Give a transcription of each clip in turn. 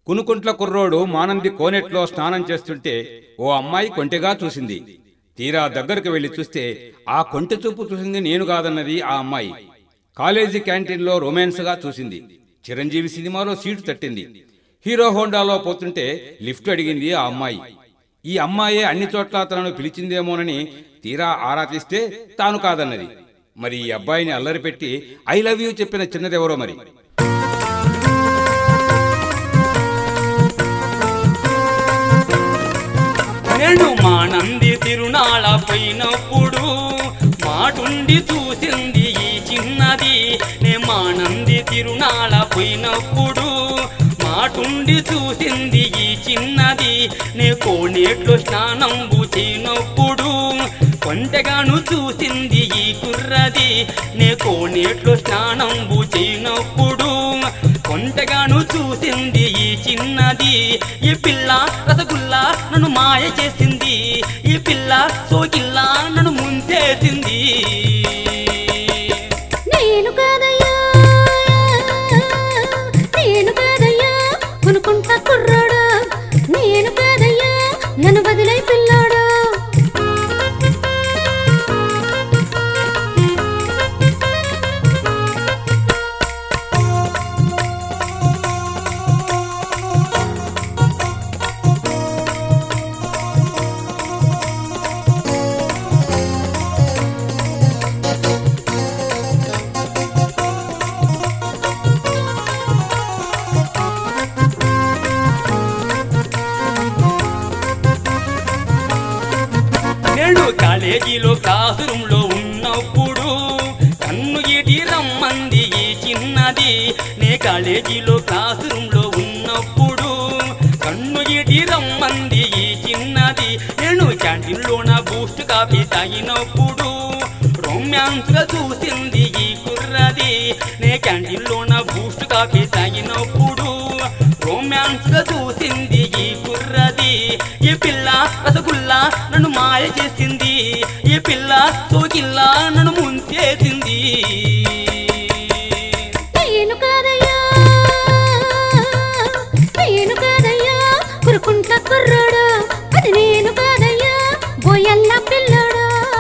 కునుకుంట్ల కుర్రోడు మానంది కోనేట్లో స్నానం చేస్తుంటే ఓ అమ్మాయి కొంటెగా చూసింది. తీరా దగ్గరకు వెళ్లి చూస్తే ఆ కొంటె చూపు చూసింది నేను కాదన్నది ఆ అమ్మాయి. కాలేజీ క్యాంటీన్లో రొమాన్స్గా చూసింది. చిరంజీవి సినిమాలో సీటు తట్టింది. హీరో హోండాలో పోతుంటే లిఫ్ట్ అడిగింది ఆ అమ్మాయి. ఈ అమ్మాయే అన్ని చోట్ల తనను పిలిచిందేమోనని తీరా ఆరా తీస్తే తాను కాదన్నది. మరి ఈ అబ్బాయిని అల్లరి పెట్టి ఐ లవ్ యూ చెప్పిన చిన్నదెవరో మరి. నేను మానంది తిరునాళ పోయినప్పుడు మాటుండి చూసింది ఈ చిన్నది. నే మానంది తిరునాళ పోయినప్పుడు మాటుండి చూసింది ఈ చిన్నది. నే కోనేట్లో స్నానంబు చేయనప్పుడు కొంటెగాను చూసింది ఈ కుర్రది. నే కోనేట్లో స్నానంబు చేయనప్పుడు కొంటెగాను చూసింది ఈ చిన్నది. ఈ పిల్ల రసగుల్లా నన్ను మాయ చేసింది. ఈ పిల్ల సోకిల్లా నన్ను ముంచేసింది. నేను కాదయ్యా నేను కాదయ్యా కొనుకుంటా కుర్రాడా. నేను కాదయ్యా నన్ను వదిలై పిల్లాడా. కాలేజీలో క్లాస్ రూమ్ లో ఉన్నప్పుడు కన్ను ఎడి రమ్మంది ఈ చిన్నది. నే కాలేజీలో క్లాస్ రూమ్ లో ఉన్నప్పుడు కన్ను ఎడి రమ్మంది ఈ చిన్నది. నేను క్యాంటీన్ లోన బూస్ట్ కాఫీ తాగినప్పుడు రొమాన్స్ గా చూసింది ఈ కుర్రది. నే క్యాంటీన్ లోన బూస్ట్ కాఫీ తాగినప్పుడు రొమాన్స్ గా చూసింది ఈ కుర్రది. ఈ పిల్ల రసగుల్లా నన్ను మాయ చేసింది. ఈ పిల్ల సోకిల్లా నన్ను ముంచేసింది. నేను కాదయ్యా నేను కాదయ్యా కొనుకుంటా కుర్రాడా. అది నేను కాదయ్యా బోయల్ల పిల్లాడా.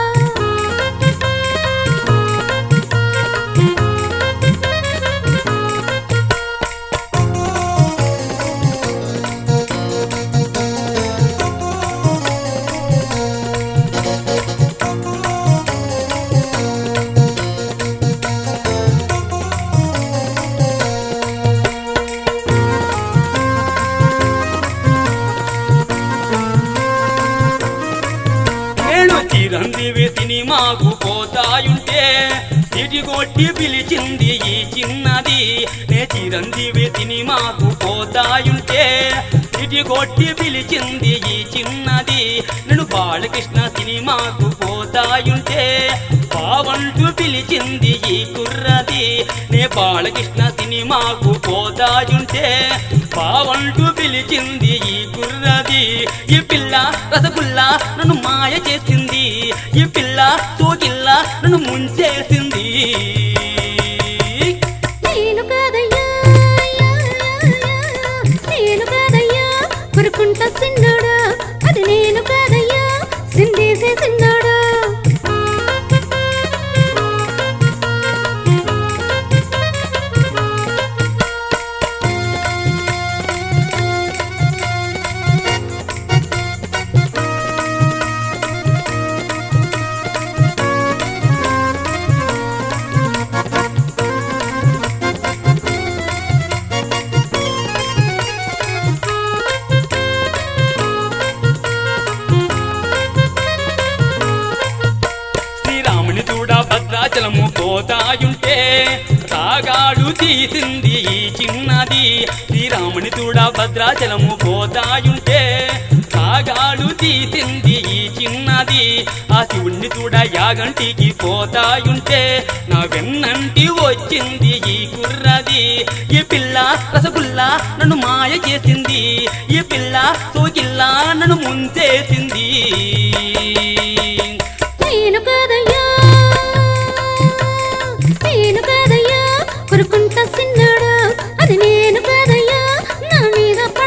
చిరంజీవి సినిమాకు పోతాయుంటే సిటి కొట్టి పిలిచింది ఈ చిన్నది. నే చిరంజీవి సినిమాకు పోతాయుంటే సిటి కొట్టి పిలిచింది ఈ చిన్నది. నేను బాలకృష్ణ సినిమాకు పోతాయుంటే బావంటూ పిలిచింది ఈ కుర్రది. నే బాలకృష్ణ సినిమాకు పోతాయుంటే బావంటూ పిలిచింది ఈ కుర్రది. ఈ పిల్ల రసగుల్లా నన్ను మాయ చేసింది. ఈ పిల్ల సోకిల్లా నన్ను ముంచేసింది. నేను కాదయ్యా నేను కాదయ్యా కొనుకుంటా సిన్నాడా. అది నేను కాదయ్యా సిందేసే సిన్నాడా. భద్రాచలము పోతాయుంటే రాగాడు తీసింది ఈ చిన్నది. శ్రీరాముని తోడ భద్రాచలము పోతాయుంటే రాగాడు తీసింది ఈ చిన్నది. ఆ శివుణ్ణి తోడ యాగంటికి పోతాయుంటే నా వెన్నంటి వచ్చింది ఈ కుర్రది. ఈ పిల్ల రసగుల్లా నన్ను మాయ చేసింది. ఈ పిల్ల సోకిల్లా నన్ను ముంచేసింది. నేను కాదయ్యా నేను కాదయ్యా కొనుకుంటా సిన్నాడా. అది నేను కాదయ్యా నా మీద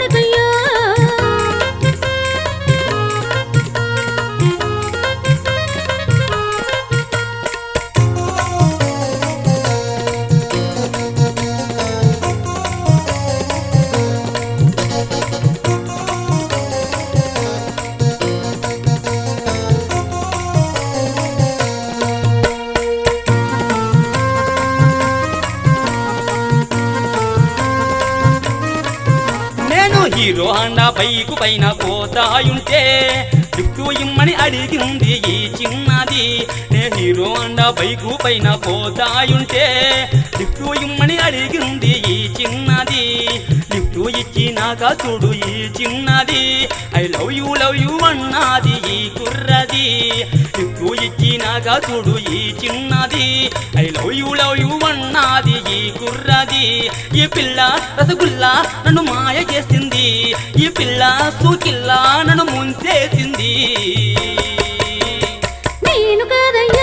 హీరో హోండా బైకు పైన పోతాయుంటే లిఫ్ట్ ఇమ్మని అడిగింది ఈ చిన్నది నే హీరో హోండా బైకు పైన పోతాయుంటే లిఫ్ట్ ఇమ్మని అడిగింది ఈ చిన్నది లిఫ్ట్ ఇచ్చినాక చూడు ఈ చిన్నది ఐ లవ్ యూ అన్నది ఈ కుర్రది లిఫ్ట్ ఇచ్చినాక చూడు ఈ చిన్నది ఐ లవ్ యూ అన్నది ఈ కుర్రది ఈ పిల్ల రసగుల్లా నన్ను మాయ చేసింది ఈ పిల్ల సూకిల్లా నన్ను ముంచేసింది నేను కాదయ్యా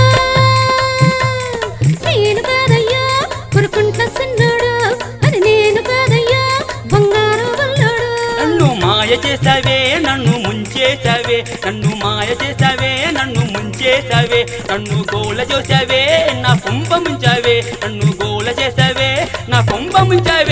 కొరుకుంట సిన్నోడు అది నేను కాదయ్యా బంగారు వల్లోడు నన్ను మాయ చేసావే నన్ను ముంచేసావే నన్ను మాయ చేసావే నన్ను ముంచేసావే నన్ను గోల చేసావే నా కొంప ముంచావే నన్ను గోల చేసావే నా కొంప ముంచావే